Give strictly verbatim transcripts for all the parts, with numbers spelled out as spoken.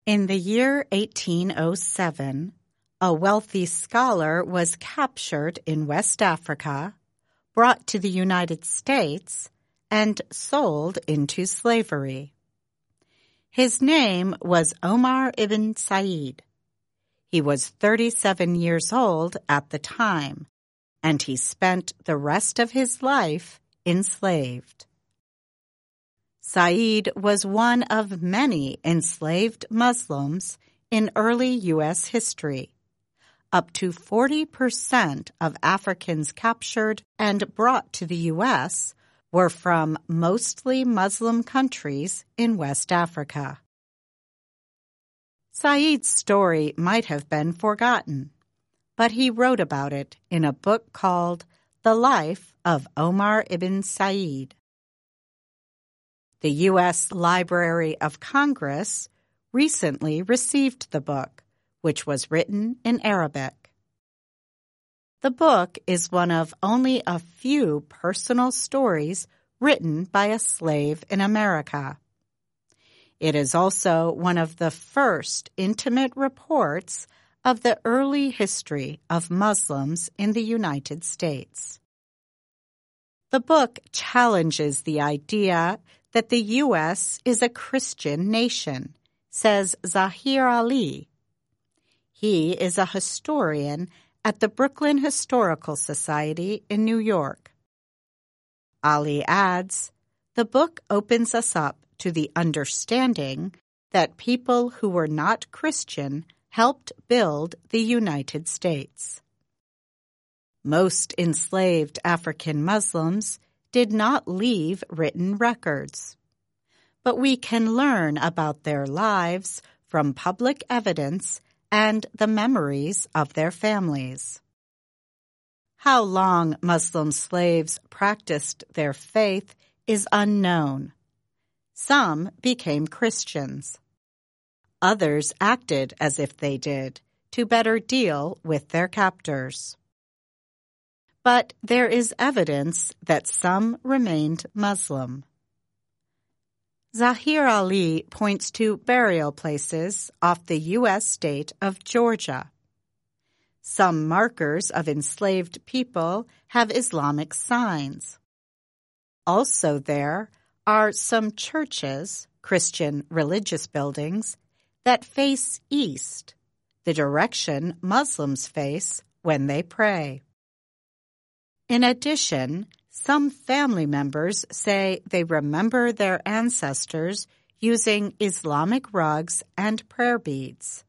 In the year eighteen oh seven, a wealthy scholar was captured in West Africa, brought to the United States, and sold into slavery. His name was Omar ibn Said. He was thirty-seven years old at the time, and he spent the rest of his life enslaved. Said was one of many enslaved Muslims in early U S history. Up to forty percent of Africans captured and brought to the U S were from mostly Muslim countries in West Africa. Said's story might have been forgotten, but he wrote about it in a book called The Life of Omar ibn Said. The U S Library of Congress recently received the book, which was written in Arabic. The book is one of only a few personal stories written by a slave in America. It is also one of the first intimate reports of the early history of Muslims in the United States. The book challenges the idea that the U S is a Christian nation, says Zahir Ali. He is a historian at the Brooklyn Historical Society in New York. Ali adds, the book opens us up to the understanding that people who were not Christian helped build the United States. Most enslaved African Muslims did not leave written records, but we can learn about their lives from public evidence and the memories of their families. How long Muslim slaves practiced their faith is unknown. Some became Christians. Others acted as if they did to better deal with their captors. But there is evidence that some remained Muslim. Zahir Ali points to burial places off the U S state of Georgia. Some markers of enslaved people have Islamic signs. Also there are some churches, Christian religious buildings, that face east, the direction Muslims face when they pray. In addition, some family members say they remember their ancestors using Islamic rugs and prayer beads.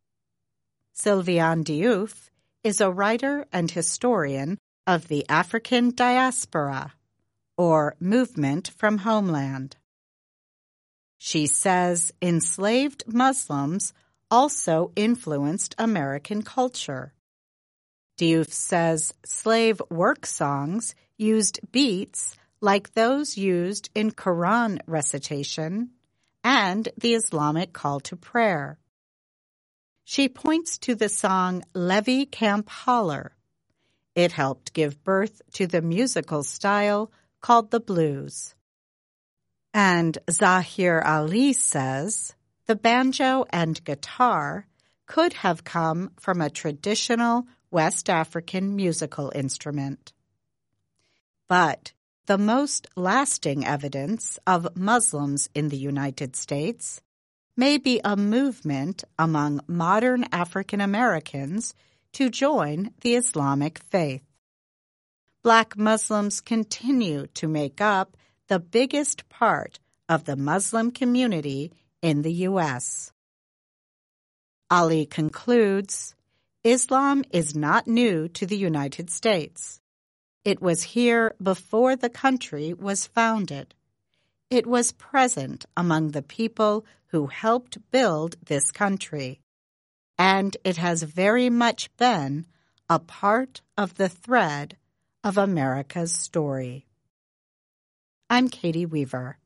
Sylviane Diouf is a writer and historian of the African diaspora, or movement from homeland. She says enslaved Muslims also influenced American culture. Diouf says slave work songs used beats like those used in Quran recitation and the Islamic call to prayer. She points to the song Levee Camp Holler. It helped give birth to the musical style called the blues. And Zahir Ali says the banjo and guitar could have come from a traditional West African musical instrument. But the most lasting evidence of Muslims in the United States may be a movement among modern African Americans to join the Islamic faith. Black Muslims continue to make up the biggest part of the Muslim community in the U S. Ali concludes, Islam is not new to the United States. It was here before the country was founded. It was present among the people who helped build this country, and it has very much been a part of the thread of America's story. I'm Katie Weaver.